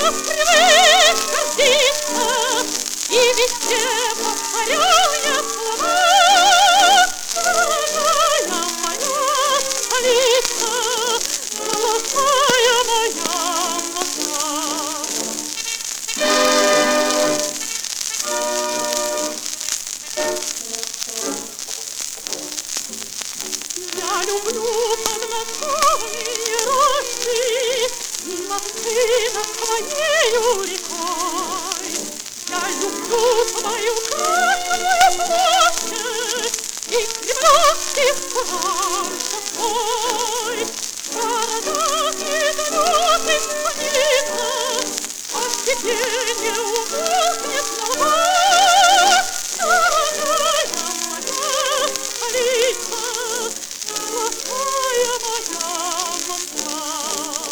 привык гордиться, и везде повторяя слова. Дорогая моя столица, золотая моя Москва. Я люблю подмосковные рощи и мосты над своею рекой. Я люблю свою Красную площадь и кремлевских куранцев. В городах и далеких станицах постепенно не умолкнет молва. Дорогая моя столица, золотая моя Москва.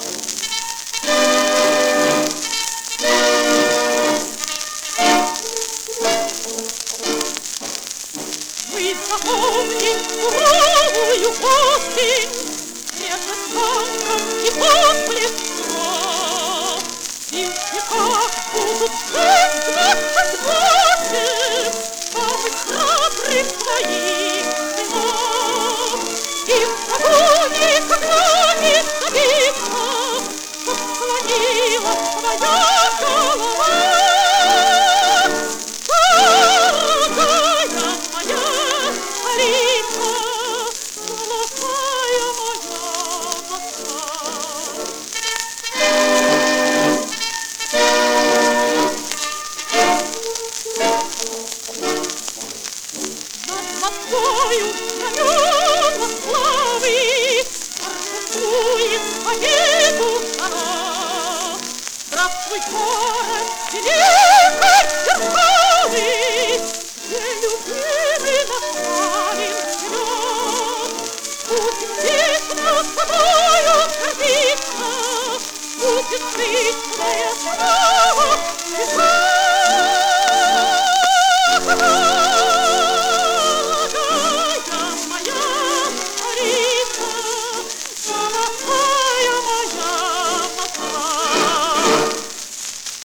Вы запомните суровую осень, света танков и подплеска, и в веках будут чествовать восемь самых храбрых своих сынов. И в шагу никогда не забиться, чтоб склонила своя голова. Дорогая моя столица, золотая моя Москва. Над Москвою знамена славы торжествует победу жара. Здравствуй, город великой державы, где любимый наш славен живет. Будем вечно с тобою гордиться, будет жить твоя слава.